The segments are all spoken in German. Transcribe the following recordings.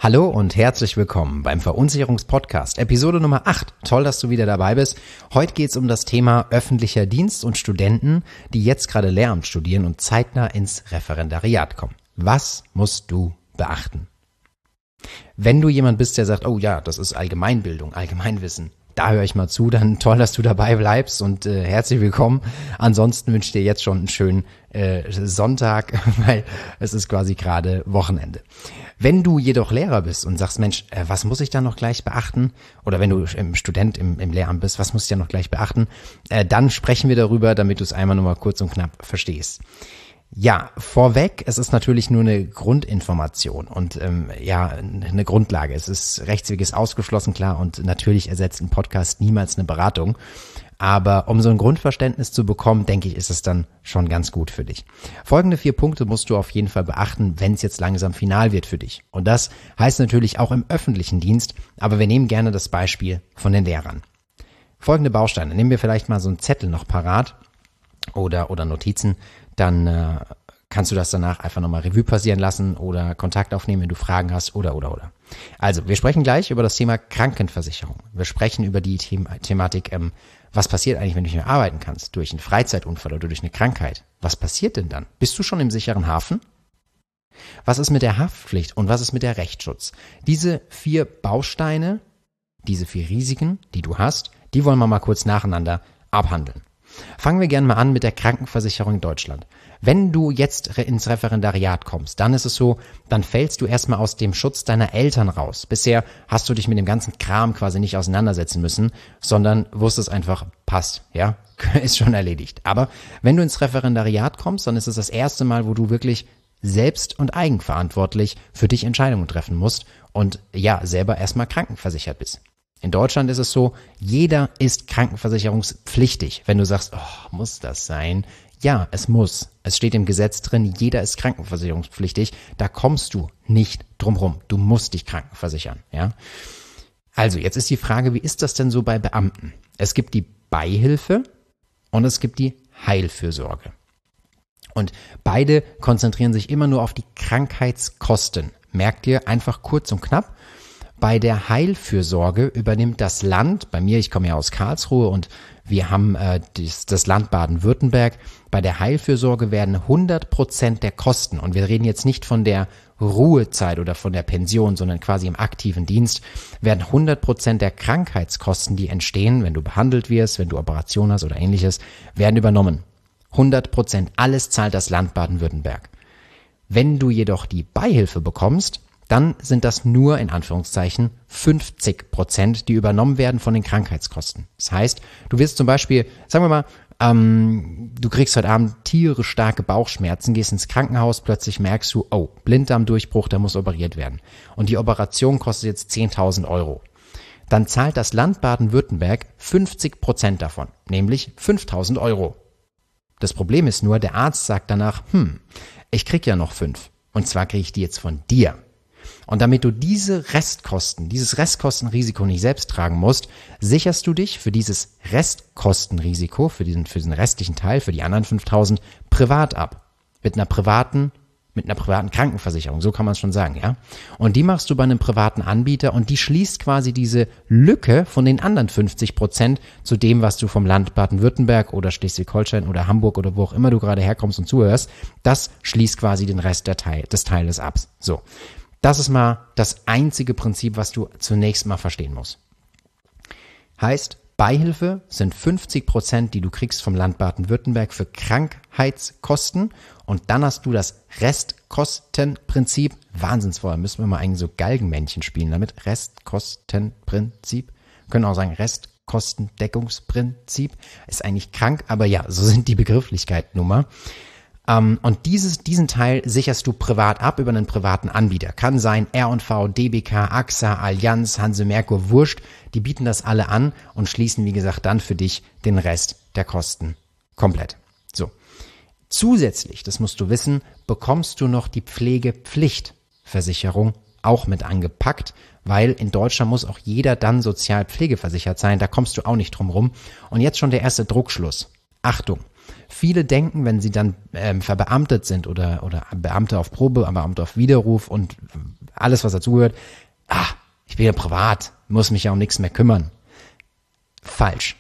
Hallo und herzlich willkommen beim Verunsicherungspodcast, Episode Nummer 8. Toll, dass du wieder dabei bist. Heute geht es um das Thema öffentlicher Dienst und Studenten, die jetzt gerade Lehramt studieren und zeitnah ins Referendariat kommen. Was musst du beachten? Wenn du jemand bist, der sagt, oh ja, das ist Allgemeinbildung, Allgemeinwissen, da höre ich mal zu, dann toll, dass du dabei bleibst und herzlich willkommen. Ansonsten wünsche ich dir jetzt schon einen schönen Sonntag, weil es ist quasi gerade Wochenende. Wenn du jedoch Lehrer bist und sagst, Mensch, was muss ich da noch gleich beachten? Oder wenn du Student im Lehramt bist, was muss ich da noch gleich beachten? Dann sprechen wir darüber, damit du es einmal nur mal kurz und knapp verstehst. Ja, vorweg, es ist natürlich nur eine Grundinformation und eine Grundlage. Es ist Rechtsweg ist ausgeschlossen, klar, und natürlich ersetzt ein Podcast niemals eine Beratung. Aber um so ein Grundverständnis zu bekommen, denke ich, ist es dann schon ganz gut für dich. Folgende 4 Punkte musst du auf jeden Fall beachten, wenn es jetzt langsam final wird für dich. Und das heißt natürlich auch im öffentlichen Dienst, aber wir nehmen gerne das Beispiel von den Lehrern. Folgende Bausteine. Nehmen wir vielleicht mal so einen Zettel noch parat oder Notizen, dann kannst du das danach einfach nochmal Revue passieren lassen oder Kontakt aufnehmen, wenn du Fragen hast oder. Also, wir sprechen gleich über das Thema Krankenversicherung. Wir sprechen über die Thematik, was passiert eigentlich, wenn du nicht mehr arbeiten kannst, durch einen Freizeitunfall oder durch eine Krankheit. Was passiert denn dann? Bist du schon im sicheren Hafen? Was ist mit der Haftpflicht und was ist mit der Rechtsschutz? Diese 4 Bausteine, diese 4 Risiken, die du hast, die wollen wir mal kurz nacheinander abhandeln. Fangen wir gerne mal an mit der Krankenversicherung in Deutschland. Wenn du jetzt ins Referendariat kommst, dann ist es so, dann fällst du erstmal aus dem Schutz deiner Eltern raus. Bisher hast du dich mit dem ganzen Kram quasi nicht auseinandersetzen müssen, sondern wusstest einfach, passt, ja, ist schon erledigt. Aber wenn du ins Referendariat kommst, dann ist es das erste Mal, wo du wirklich selbst und eigenverantwortlich für dich Entscheidungen treffen musst und ja, selber erstmal krankenversichert bist. In Deutschland ist es so, jeder ist krankenversicherungspflichtig. Wenn du sagst, oh, muss das sein? Ja, es muss. Es steht im Gesetz drin, jeder ist krankenversicherungspflichtig. Da kommst du nicht drum rum. Du musst dich krankenversichern. Ja? Also, jetzt ist die Frage, wie ist das denn so bei Beamten? Es gibt die Beihilfe und es gibt die Heilfürsorge. Und beide konzentrieren sich immer nur auf die Krankheitskosten. Merkt ihr einfach kurz und knapp. Bei der Heilfürsorge übernimmt das Land, bei mir, ich komme ja aus Karlsruhe und wir haben das Land Baden-Württemberg, bei der Heilfürsorge werden 100% der Kosten, und wir reden jetzt nicht von der Ruhezeit oder von der Pension, sondern quasi im aktiven Dienst, werden 100% der Krankheitskosten, die entstehen, wenn du behandelt wirst, wenn du Operation hast oder ähnliches, werden übernommen. 100%, alles zahlt das Land Baden-Württemberg. Wenn du jedoch die Beihilfe bekommst, dann sind das nur in Anführungszeichen 50%, die übernommen werden von den Krankheitskosten. Das heißt, du wirst zum Beispiel, sagen wir mal, du kriegst heute Abend tierisch starke Bauchschmerzen, gehst ins Krankenhaus, plötzlich merkst du, oh, Blinddarmdurchbruch, der muss operiert werden. Und die Operation kostet jetzt 10.000 €. Dann zahlt das Land Baden-Württemberg 50% davon, nämlich 5.000 €. Das Problem ist nur, der Arzt sagt danach, ich krieg ja noch 5. Und zwar kriege ich die jetzt von dir. Und damit du dieses Restkostenrisiko nicht selbst tragen musst, sicherst du dich für dieses Restkostenrisiko, für diesen restlichen Teil, für die anderen 5.000 privat ab. Mit einer privaten Krankenversicherung, so kann man es schon sagen, ja. Und die machst du bei einem privaten Anbieter und die schließt quasi diese Lücke von den anderen 50% zu dem, was du vom Land Baden-Württemberg oder Schleswig-Holstein oder Hamburg oder wo auch immer du gerade herkommst und zuhörst, das schließt quasi den Rest des Teiles ab. So. Das ist mal das einzige Prinzip, was du zunächst mal verstehen musst. Heißt, Beihilfe sind 50%, die du kriegst vom Land Baden-Württemberg für Krankheitskosten, und dann hast du das Restkostenprinzip. Wahnsinnsvoll, müssen wir mal eigentlich so Galgenmännchen spielen damit. Restkostenprinzip. Können auch sagen Restkostendeckungsprinzip. Ist eigentlich krank, aber ja, so sind die Begrifflichkeiten nun mal. Und diesen Teil sicherst du privat ab über einen privaten Anbieter. Kann sein R&V, DBK, AXA, Allianz, Hanse Merkur, Wurscht. Die bieten das alle an und schließen, wie gesagt, dann für dich den Rest der Kosten komplett. So. Zusätzlich, das musst du wissen, bekommst du noch die Pflegepflichtversicherung auch mit angepackt, weil in Deutschland muss auch jeder dann sozial pflegeversichert sein. Da kommst du auch nicht drum rum. Und jetzt schon der erste Druckschluss. Achtung! Viele denken, wenn sie dann verbeamtet sind oder Beamte auf Probe, Beamte auf Widerruf und alles, was dazugehört. Ich bin ja privat, muss mich ja um nichts mehr kümmern. Falsch.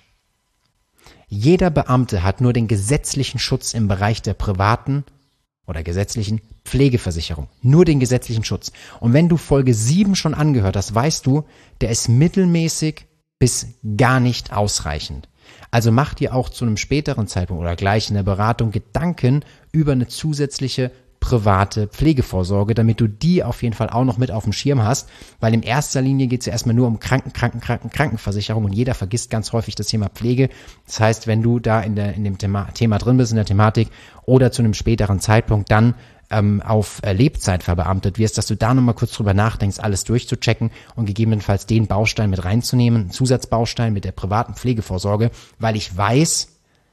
Jeder Beamte hat nur den gesetzlichen Schutz im Bereich der privaten oder gesetzlichen Pflegeversicherung. Nur den gesetzlichen Schutz. Und wenn du Folge 7 schon angehört hast, weißt du, der ist mittelmäßig bis gar nicht ausreichend. Also mach dir auch zu einem späteren Zeitpunkt oder gleich in der Beratung Gedanken über eine zusätzliche private Pflegevorsorge, damit du die auf jeden Fall auch noch mit auf dem Schirm hast, weil in erster Linie geht es ja erstmal nur um Krankenversicherung und jeder vergisst ganz häufig das Thema Pflege. Das heißt, wenn du da in dem Thema drin bist, in der Thematik oder zu einem späteren Zeitpunkt dann auf Lebzeit verbeamtet wirst, dass du da nochmal kurz drüber nachdenkst, alles durchzuchecken und gegebenenfalls den Baustein mit reinzunehmen, einen Zusatzbaustein mit der privaten Pflegevorsorge, weil ich weiß,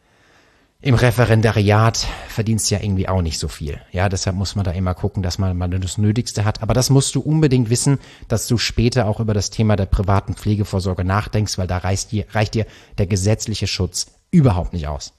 im Referendariat verdienst du ja irgendwie auch nicht so viel. Ja, deshalb muss man da immer gucken, dass man mal das Nötigste hat. Aber das musst du unbedingt wissen, dass du später auch über das Thema der privaten Pflegevorsorge nachdenkst, weil da reicht dir der gesetzliche Schutz überhaupt nicht aus.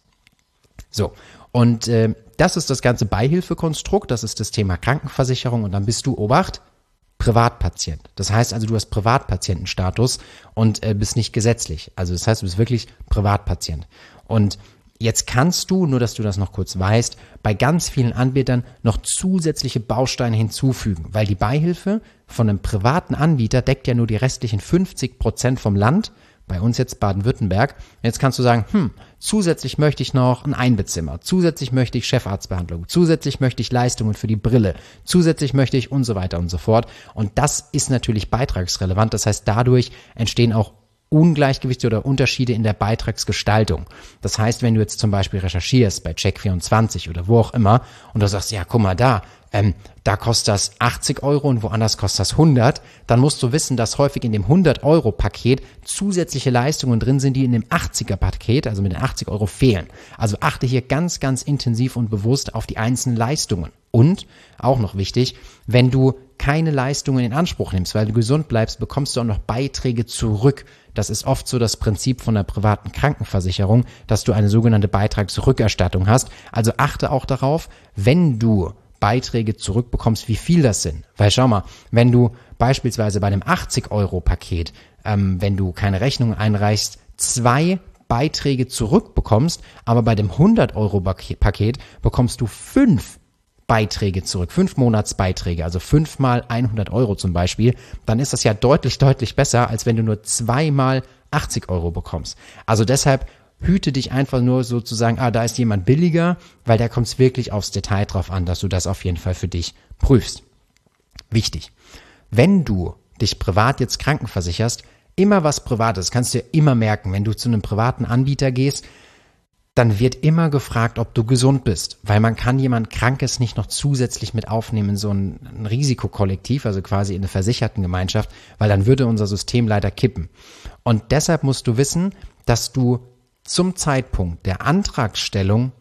So, und das ist das ganze Beihilfekonstrukt, das ist das Thema Krankenversicherung und dann bist du, Obacht, Privatpatient. Das heißt also, du hast Privatpatientenstatus und bist nicht gesetzlich. Also das heißt, du bist wirklich Privatpatient. Und jetzt kannst du, nur dass du das noch kurz weißt, bei ganz vielen Anbietern noch zusätzliche Bausteine hinzufügen, weil die Beihilfe von einem privaten Anbieter deckt ja nur die restlichen 50% vom Land, bei uns jetzt Baden-Württemberg. Jetzt kannst du sagen, zusätzlich möchte ich noch ein Einbettzimmer, zusätzlich möchte ich Chefarztbehandlung, zusätzlich möchte ich Leistungen für die Brille, zusätzlich möchte ich und so weiter und so fort. Und das ist natürlich beitragsrelevant, das heißt, dadurch entstehen auch Ungleichgewichte oder Unterschiede in der Beitragsgestaltung. Das heißt, wenn du jetzt zum Beispiel recherchierst bei Check24 oder wo auch immer und du sagst, ja, guck mal da kostet das 80 Euro und woanders kostet das 100, dann musst du wissen, dass häufig in dem 100-Euro-Paket zusätzliche Leistungen drin sind, die in dem 80er-Paket, also mit den 80 Euro fehlen. Also achte hier ganz, ganz intensiv und bewusst auf die einzelnen Leistungen. Und, auch noch wichtig, wenn du keine Leistungen in Anspruch nimmst, weil du gesund bleibst, bekommst du auch noch Beiträge zurück. Das ist oft so das Prinzip von der privaten Krankenversicherung, dass du eine sogenannte Beitragsrückerstattung hast. Also achte auch darauf, wenn du Beiträge zurückbekommst, wie viel das sind. Weil schau mal, wenn du beispielsweise bei einem 80-Euro-Paket, wenn du keine Rechnung einreichst, 2 Beiträge zurückbekommst, aber bei dem 100-Euro-Paket bekommst du 5 Beiträge zurück, 5 Monatsbeiträge, also 5 mal 100 Euro zum Beispiel, dann ist das ja deutlich, deutlich besser, als wenn du nur 2 mal 80 Euro bekommst. Also deshalb hüte dich einfach nur sozusagen, da ist jemand billiger, weil da kommt es wirklich aufs Detail drauf an, dass du das auf jeden Fall für dich prüfst. Wichtig, wenn du dich privat jetzt krankenversicherst, immer was Privates, kannst du dir immer merken, wenn du zu einem privaten Anbieter gehst, dann wird immer gefragt, ob du gesund bist, weil man kann jemand Krankes nicht noch zusätzlich mit aufnehmen in so ein Risikokollektiv, also quasi in eine Versichertengemeinschaft, weil dann würde unser System leider kippen. Und deshalb musst du wissen, dass du zum Zeitpunkt der Antragstellung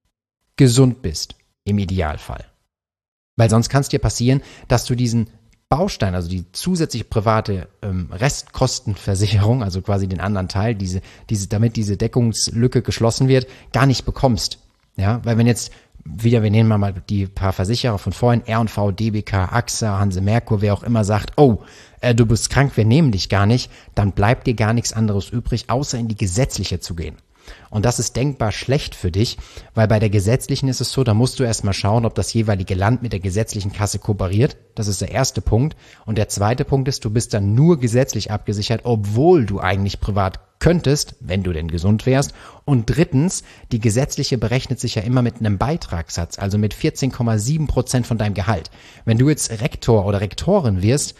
gesund bist, im Idealfall. Weil sonst kann es dir passieren, dass du diesen Baustein, also die zusätzliche private Restkostenversicherung, also quasi den anderen Teil, damit diese Deckungslücke geschlossen wird, gar nicht bekommst. Ja, weil wenn jetzt wir nehmen mal die paar Versicherer von vorhin, R&V, DBK, AXA, Hanse Merkur, wer auch immer sagt, du bist krank, wir nehmen dich gar nicht, dann bleibt dir gar nichts anderes übrig, außer in die gesetzliche zu gehen. Und das ist denkbar schlecht für dich, weil bei der gesetzlichen ist es so, da musst du erstmal schauen, ob das jeweilige Land mit der gesetzlichen Kasse kooperiert. Das ist der erste Punkt. Und der zweite Punkt ist, du bist dann nur gesetzlich abgesichert, obwohl du eigentlich privat könntest, wenn du denn gesund wärst. Und drittens, die gesetzliche berechnet sich ja immer mit einem Beitragssatz, also mit 14,7% von deinem Gehalt. Wenn du jetzt Rektor oder Rektorin wirst,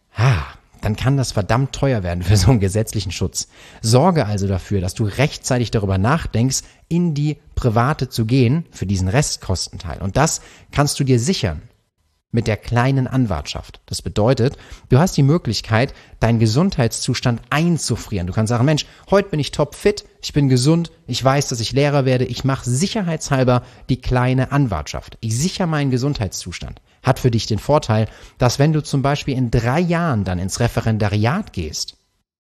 dann kann das verdammt teuer werden für so einen gesetzlichen Schutz. Sorge also dafür, dass du rechtzeitig darüber nachdenkst, in die private zu gehen für diesen Restkostenteil. Und das kannst du dir sichern mit der kleinen Anwartschaft. Das bedeutet, du hast die Möglichkeit, deinen Gesundheitszustand einzufrieren. Du kannst sagen, Mensch, heute bin ich topfit, ich bin gesund, ich weiß, dass ich Lehrer werde, ich mache sicherheitshalber die kleine Anwartschaft. Ich sichere meinen Gesundheitszustand. Hat für dich den Vorteil, dass wenn du zum Beispiel in 3 Jahren dann ins Referendariat gehst,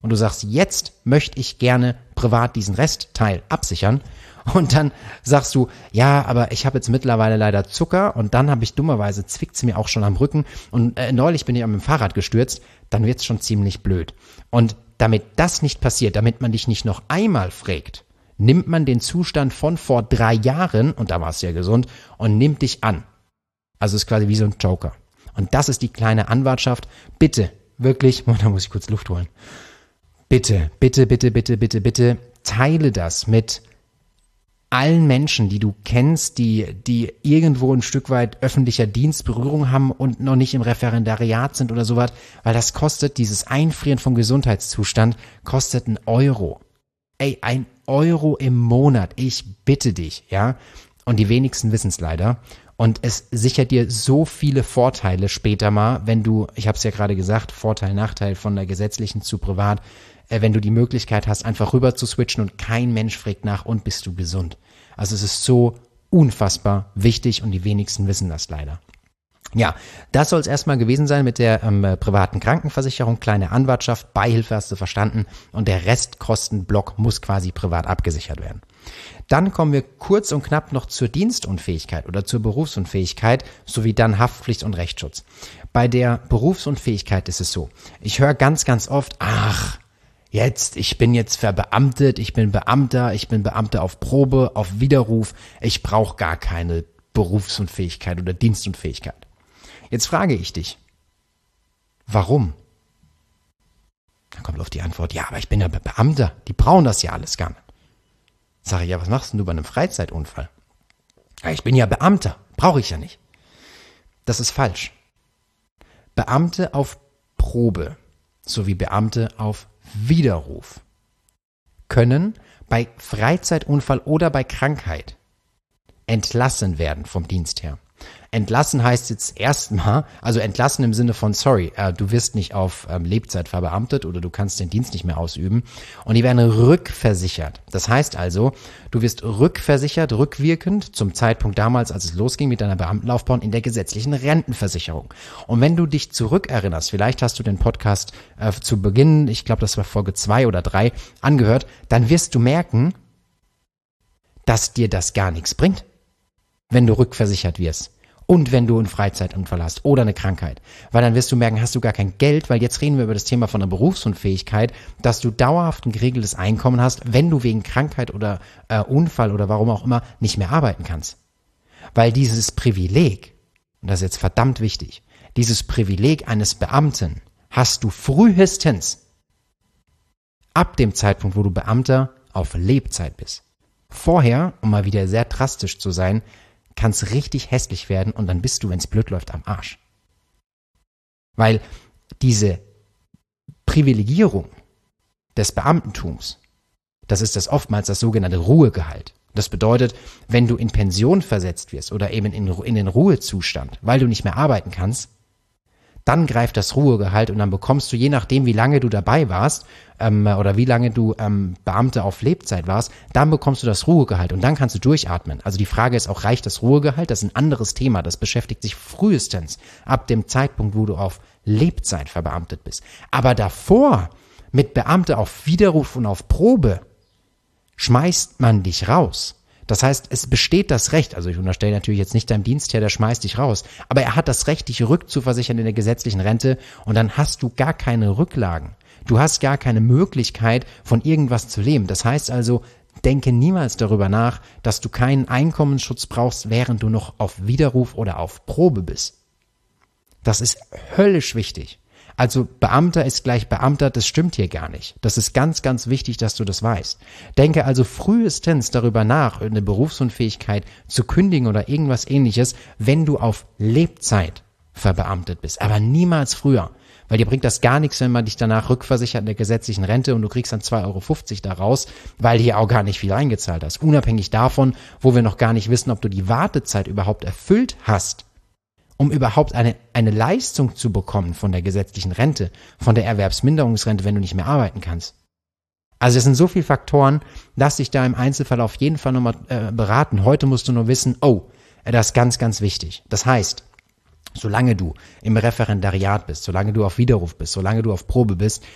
und du sagst, jetzt möchte ich gerne privat diesen Restteil absichern und dann sagst du, ja, aber ich habe jetzt mittlerweile leider Zucker und dann habe ich dummerweise, zwickt's mir auch schon am Rücken und neulich bin ich mit dem Fahrrad gestürzt, dann wird's schon ziemlich blöd. Und damit das nicht passiert, damit man dich nicht noch einmal fragt, nimmt man den Zustand von vor 3 Jahren, und da warst du ja gesund, und nimmt dich an. Also ist quasi wie so ein Joker. Und das ist die kleine Anwartschaft. Bitte, wirklich, da muss ich kurz Luft holen. Bitte, bitte, bitte, bitte, bitte, bitte, teile das mit allen Menschen, die du kennst, die irgendwo ein Stück weit öffentlicher Dienstberührung haben und noch nicht im Referendariat sind oder sowas, weil das kostet, dieses Einfrieren vom Gesundheitszustand, kostet 1 Euro. Ey, 1 Euro im Monat, ich bitte dich, ja. Und die wenigsten wissen es leider. Und es sichert dir so viele Vorteile später mal, wenn du, ich habe es ja gerade gesagt, Vorteil, Nachteil von der gesetzlichen zu privat, wenn du die Möglichkeit hast, einfach rüber zu switchen und kein Mensch fragt nach, und bist du gesund. Also es ist so unfassbar wichtig und die wenigsten wissen das leider. Ja, das soll es erstmal gewesen sein mit der privaten Krankenversicherung, kleine Anwartschaft, Beihilfe hast du verstanden und der Restkostenblock muss quasi privat abgesichert werden. Dann kommen wir kurz und knapp noch zur Dienstunfähigkeit oder zur Berufsunfähigkeit sowie dann Haftpflicht und Rechtsschutz. Bei der Berufsunfähigkeit ist es so, ich höre ganz, ganz oft, ich bin jetzt verbeamtet, ich bin Beamter auf Probe, auf Widerruf, ich brauche gar keine Berufsunfähigkeit oder Dienstunfähigkeit. Jetzt frage ich dich, warum? Dann kommt auf die Antwort, ja, aber ich bin ja Beamter, die brauchen das ja alles gar nicht. Sag ich, ja, was machst denn du bei einem Freizeitunfall? Ja, ich bin ja Beamter, brauche ich ja nicht. Das ist falsch. Beamte auf Probe sowie Beamte auf Widerruf können bei Freizeitunfall oder bei Krankheit entlassen werden vom Dienst her. Entlassen heißt jetzt erstmal, also entlassen im Sinne von, sorry, du wirst nicht auf Lebzeit verbeamtet oder du kannst den Dienst nicht mehr ausüben und die werden rückversichert. Das heißt also, du wirst rückversichert, rückwirkend zum Zeitpunkt damals, als es losging mit deiner Beamtenlaufbahn in der gesetzlichen Rentenversicherung. Und wenn du dich zurückerinnerst, vielleicht hast du den Podcast zu Beginn, ich glaube, das war Folge 2 oder 3, angehört, dann wirst du merken, dass dir das gar nichts bringt, wenn du rückversichert wirst. Und wenn du einen Freizeitunfall hast oder eine Krankheit. Weil dann wirst du merken, hast du gar kein Geld, weil jetzt reden wir über das Thema von der Berufsunfähigkeit, dass du dauerhaft ein geregeltes Einkommen hast, wenn du wegen Krankheit oder Unfall oder warum auch immer nicht mehr arbeiten kannst. Weil dieses Privileg, und das ist jetzt verdammt wichtig, dieses Privileg eines Beamten hast du frühestens ab dem Zeitpunkt, wo du Beamter auf Lebzeit bist. Vorher, um mal wieder sehr drastisch zu sein, kann es richtig hässlich werden und dann bist du, wenn es blöd läuft, am Arsch. Weil diese Privilegierung des Beamtentums, das ist das oftmals das sogenannte Ruhegehalt. Das bedeutet, wenn du in Pension versetzt wirst oder eben in den Ruhezustand, weil du nicht mehr arbeiten kannst, dann greift das Ruhegehalt und dann bekommst du, je nachdem wie lange du dabei warst oder wie lange du Beamte auf Lebzeit warst, dann bekommst du das Ruhegehalt und dann kannst du durchatmen. Also die Frage ist auch, reicht das Ruhegehalt? Das ist ein anderes Thema, das beschäftigt sich frühestens ab dem Zeitpunkt, wo du auf Lebzeit verbeamtet bist. Aber davor, mit Beamte auf Widerruf und auf Probe, schmeißt man dich raus. Das heißt, es besteht das Recht, also ich unterstelle natürlich jetzt nicht deinem Dienstherr, der schmeißt dich raus, aber er hat das Recht, dich rückzuversichern in der gesetzlichen Rente und dann hast du gar keine Rücklagen. Du hast gar keine Möglichkeit, von irgendwas zu leben. Das heißt also, denke niemals darüber nach, dass du keinen Einkommensschutz brauchst, während du noch auf Widerruf oder auf Probe bist. Das ist höllisch wichtig. Also Beamter ist gleich Beamter, das stimmt hier gar nicht. Das ist ganz, ganz wichtig, dass du das weißt. Denke also frühestens darüber nach, eine Berufsunfähigkeit zu kündigen oder irgendwas Ähnliches, wenn du auf Lebzeit verbeamtet bist. Aber niemals früher. Weil dir bringt das gar nichts, wenn man dich danach rückversichert in der gesetzlichen Rente und du kriegst dann 2,50 Euro daraus, weil du hier auch gar nicht viel eingezahlt hast. Unabhängig davon, wo wir noch gar nicht wissen, ob du die Wartezeit überhaupt erfüllt hast, um überhaupt eine Leistung zu bekommen von der gesetzlichen Rente, von der Erwerbsminderungsrente, wenn du nicht mehr arbeiten kannst. Also es sind so viele Faktoren, lass dich da im Einzelfall auf jeden Fall nochmal beraten. Heute musst du nur wissen, das ist ganz, ganz wichtig. Das heißt, solange du im Referendariat bist, solange du auf Widerruf bist, solange du auf Probe bist,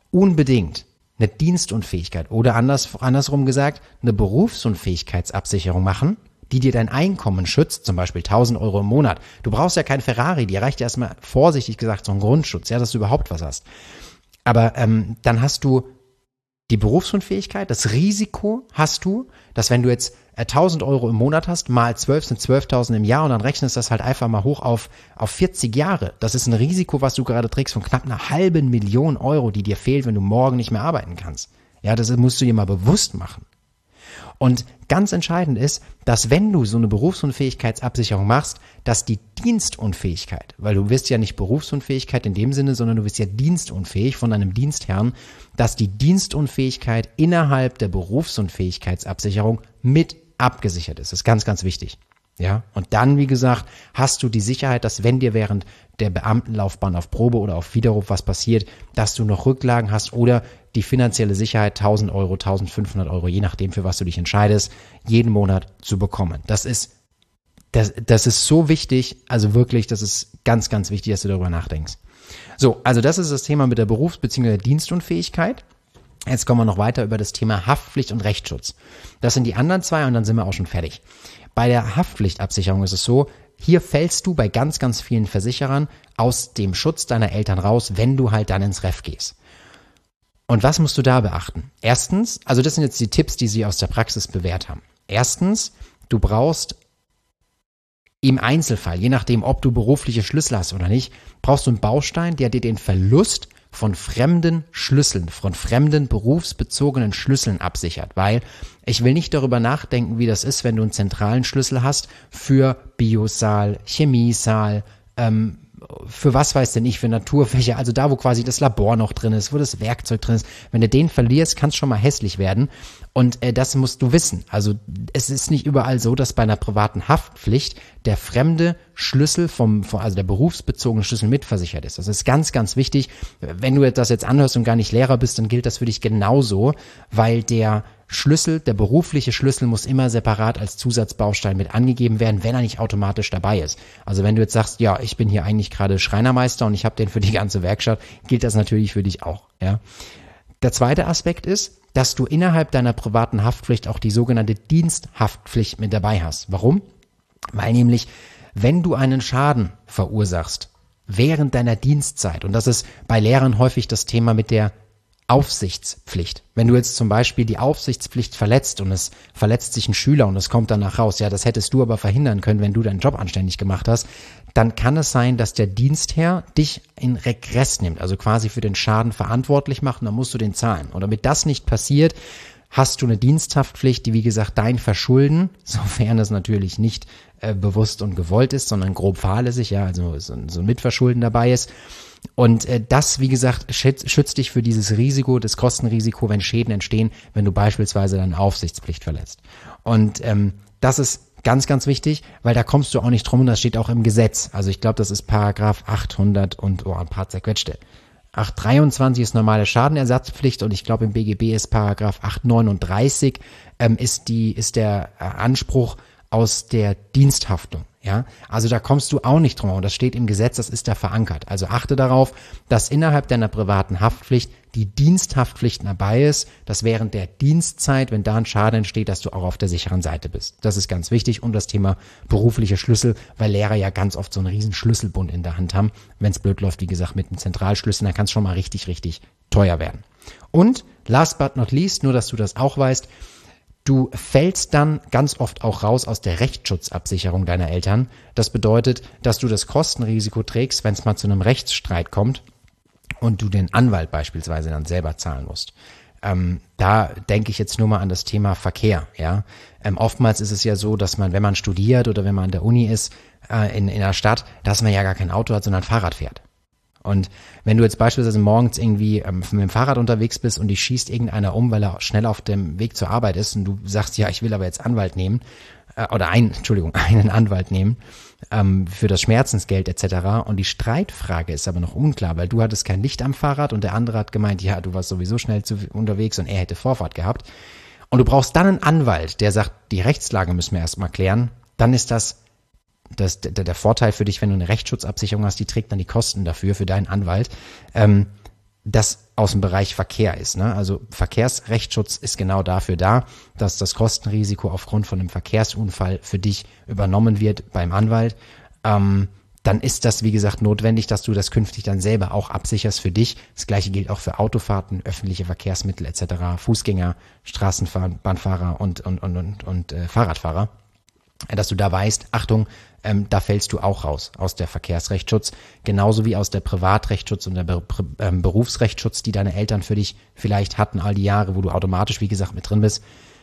unbedingt eine Dienstunfähigkeit oder andersrum gesagt, eine Berufsunfähigkeitsabsicherung machen, die dir dein Einkommen schützt, zum Beispiel 1.000 Euro im Monat. Du brauchst ja kein Ferrari, dir reicht ja erstmal vorsichtig gesagt so ein Grundschutz, ja, dass du überhaupt was hast. Aber dann hast du die Berufsunfähigkeit, das Risiko hast du, dass wenn du jetzt 1.000 Euro im Monat hast, mal 12 sind 12.000 im Jahr und dann rechnest das halt einfach mal hoch auf 40 Jahre. Das ist ein Risiko, was du gerade trägst von knapp 500.000 Euro, die dir fehlt, wenn du morgen nicht mehr arbeiten kannst. Ja, das musst du dir mal bewusst machen. Und ganz entscheidend ist, dass wenn du so eine Berufsunfähigkeitsabsicherung machst, dass die Dienstunfähigkeit, weil du wirst ja nicht Berufsunfähigkeit in dem Sinne, sondern du wirst ja dienstunfähig von deinem Dienstherrn, dass die Dienstunfähigkeit innerhalb der Berufsunfähigkeitsabsicherung mit abgesichert ist. Das ist ganz, ganz wichtig. Ja, und dann, wie gesagt, hast du die Sicherheit, dass wenn dir während der Beamtenlaufbahn auf Probe oder auf Widerruf was passiert, dass du noch Rücklagen hast oder die finanzielle Sicherheit 1.000 Euro, 1.500 Euro, je nachdem, für was du dich entscheidest, jeden Monat zu bekommen. Das ist so wichtig, also wirklich, das ist ganz, ganz wichtig, dass du darüber nachdenkst. So, also das ist das Thema mit der Berufs- bzw. Dienstunfähigkeit. Jetzt kommen wir noch weiter über das Thema Haftpflicht und Rechtsschutz. Das sind die anderen zwei und dann sind wir auch schon fertig. Bei der Haftpflichtabsicherung ist es so, hier fällst du bei ganz, ganz vielen Versicherern aus dem Schutz deiner Eltern raus, wenn du halt dann ins Ref gehst. Und was musst du da beachten? Erstens, also das sind jetzt die Tipps, die sie aus der Praxis bewährt haben. Erstens, du brauchst im Einzelfall, je nachdem, ob du berufliche Schlüssel hast oder nicht, brauchst du einen Baustein, der dir den Verlust von fremden Schlüsseln, von fremden berufsbezogenen Schlüsseln absichert, weil ich will nicht darüber nachdenken, wie das ist, wenn du einen zentralen Schlüssel hast für Biosaal, Chemiesaal, für was weiß denn ich, für Naturfächer, also da, wo quasi das Labor noch drin ist, wo das Werkzeug drin ist. Wenn du den verlierst, kann es schon mal hässlich werden und das musst du wissen. Also es ist nicht überall so, dass bei einer privaten Haftpflicht der fremde Schlüssel also der berufsbezogene Schlüssel mitversichert ist. Das ist ganz, ganz wichtig. Wenn du das jetzt anhörst und gar nicht Lehrer bist, dann gilt das für dich genauso, weil der Schlüssel, der berufliche Schlüssel muss immer separat als Zusatzbaustein mit angegeben werden, wenn er nicht automatisch dabei ist. Also wenn du jetzt sagst, ja, ich bin hier eigentlich gerade Schreinermeister und ich habe den für die ganze Werkstatt, gilt das natürlich für dich auch. Ja. Der zweite Aspekt ist, dass du innerhalb deiner privaten Haftpflicht auch die sogenannte Diensthaftpflicht mit dabei hast. Warum? Weil nämlich, wenn du einen Schaden verursachst während deiner Dienstzeit, und das ist bei Lehrern häufig das Thema mit der Aufsichtspflicht. Wenn du jetzt zum Beispiel die Aufsichtspflicht verletzt und es verletzt sich ein Schüler und es kommt danach raus, ja, das hättest du aber verhindern können, wenn du deinen Job anständig gemacht hast, dann kann es sein, dass der Dienstherr dich in Regress nimmt, also quasi für den Schaden verantwortlich macht und dann musst du den zahlen. Und damit das nicht passiert, hast du eine Diensthaftpflicht, die wie gesagt dein Verschulden, sofern es natürlich nicht bewusst und gewollt ist, sondern grob fahrlässig, ja, also so ein Mitverschulden dabei ist. Und das, wie gesagt, schützt dich für dieses Risiko, das Kostenrisiko, wenn Schäden entstehen, wenn du beispielsweise deine Aufsichtspflicht verletzt. Und das ist ganz, ganz wichtig, weil da kommst du auch nicht drum und das steht auch im Gesetz. Also ich glaube, das ist Paragraph 800 und ein paar zerquetschte. 823 ist normale Schadenersatzpflicht und ich glaube im BGB ist Paragraph 839 ist der Anspruch aus der Diensthaftung. Ja, also da kommst du auch nicht drum und das steht im Gesetz, das ist da verankert. Also achte darauf, dass innerhalb deiner privaten Haftpflicht die Diensthaftpflicht dabei ist, dass während der Dienstzeit, wenn da ein Schaden entsteht, dass du auch auf der sicheren Seite bist. Das ist ganz wichtig und das Thema berufliche Schlüssel, weil Lehrer ja ganz oft so einen riesen Schlüsselbund in der Hand haben. Wenn es blöd läuft, wie gesagt, mit einem Zentralschlüssel, dann kann es schon mal richtig, richtig teuer werden. Und last but not least, nur dass du das auch weißt, du fällst dann ganz oft auch raus aus der Rechtsschutzabsicherung deiner Eltern. Das bedeutet, dass du das Kostenrisiko trägst, wenn es mal zu einem Rechtsstreit kommt und du den Anwalt beispielsweise dann selber zahlen musst. Da denke ich jetzt nur mal an das Thema Verkehr. Ja, oftmals ist es ja so, dass man, wenn man studiert oder wenn man an der Uni ist in der Stadt, dass man ja gar kein Auto hat, sondern Fahrrad fährt. Und wenn du jetzt beispielsweise morgens irgendwie mit dem Fahrrad unterwegs bist und dich schießt irgendeiner um, weil er schnell auf dem Weg zur Arbeit ist und du sagst, ja, ich will aber jetzt Anwalt nehmen, einen Anwalt nehmen für das Schmerzensgeld etc. Und die Streitfrage ist aber noch unklar, weil du hattest kein Licht am Fahrrad und der andere hat gemeint, ja, du warst sowieso schnell unterwegs und er hätte Vorfahrt gehabt. Und du brauchst dann einen Anwalt, der sagt, die Rechtslage müssen wir erstmal klären, dann ist der Vorteil für dich, wenn du eine Rechtsschutzabsicherung hast, die trägt dann die Kosten dafür, für deinen Anwalt. Das aus dem Bereich Verkehr ist. Ne? Also Verkehrsrechtsschutz ist genau dafür da, dass das Kostenrisiko aufgrund von einem Verkehrsunfall für dich übernommen wird beim Anwalt. Dann ist das, wie gesagt, notwendig, dass du das künftig dann selber auch absicherst für dich. Das gleiche gilt auch für Autofahrten, öffentliche Verkehrsmittel etc., Fußgänger, Straßenbahnfahrer und Fahrradfahrer. Dass du da weißt, Achtung, da fällst du auch raus aus der Verkehrsrechtsschutz, genauso wie aus der Privatrechtsschutz und der Berufsrechtsschutz, die deine Eltern für dich vielleicht hatten all die Jahre, wo du automatisch, wie gesagt, mit drin bist.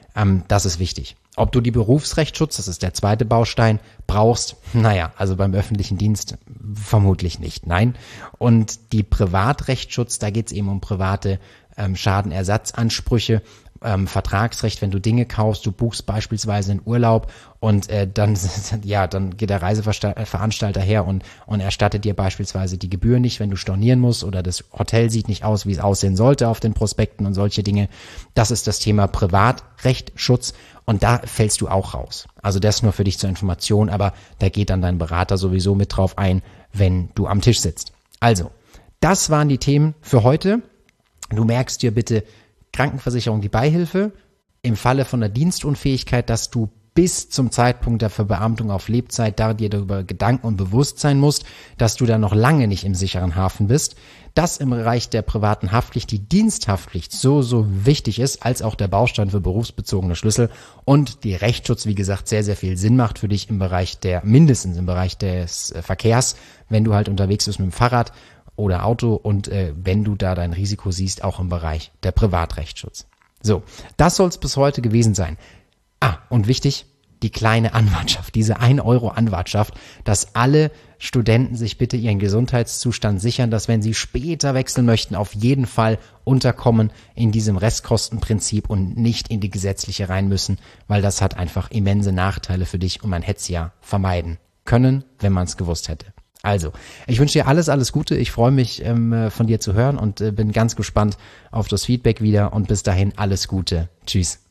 Das ist wichtig. Ob du die Berufsrechtsschutz, das ist der zweite Baustein, brauchst, also beim öffentlichen Dienst vermutlich nicht, nein. Und die Privatrechtsschutz, da geht es eben um private Schadenersatzansprüche, Vertragsrecht, wenn du Dinge kaufst, du buchst beispielsweise in Urlaub und dann geht der Reiseveranstalter her und erstattet dir beispielsweise die Gebühr nicht, wenn du stornieren musst, oder das Hotel sieht nicht aus, wie es aussehen sollte auf den Prospekten und solche Dinge. Das ist das Thema Privatrechtsschutz und da fällst du auch raus. Also das nur für dich zur Information, aber da geht dann dein Berater sowieso mit drauf ein, wenn du am Tisch sitzt. Also, das waren die Themen für heute. Du merkst dir bitte Krankenversicherung die Beihilfe im Falle von der Dienstunfähigkeit, dass du bis zum Zeitpunkt der Verbeamtung auf Lebzeit dir darüber Gedanken und bewusst sein musst, dass du da noch lange nicht im sicheren Hafen bist, dass im Bereich der privaten Haftpflicht die Diensthaftpflicht so wichtig ist, als auch der Baustein für berufsbezogene Schlüssel und die Rechtsschutz, wie gesagt, sehr, sehr viel Sinn macht für dich mindestens im Bereich des Verkehrs, wenn du halt unterwegs bist mit dem Fahrrad oder Auto und wenn du da dein Risiko siehst, auch im Bereich der Privatrechtsschutz. So, das soll es bis heute gewesen sein. Und wichtig, die kleine Anwartschaft, diese 1 Euro Anwartschaft, dass alle Studenten sich bitte ihren Gesundheitszustand sichern, dass wenn sie später wechseln möchten, auf jeden Fall unterkommen in diesem Restkostenprinzip und nicht in die gesetzliche rein müssen, weil das hat einfach immense Nachteile für dich und man hätte es ja vermeiden können, wenn man es gewusst hätte. Also, ich wünsche dir alles Gute. Ich freue mich, von dir zu hören und bin ganz gespannt auf das Feedback wieder und bis dahin alles Gute. Tschüss.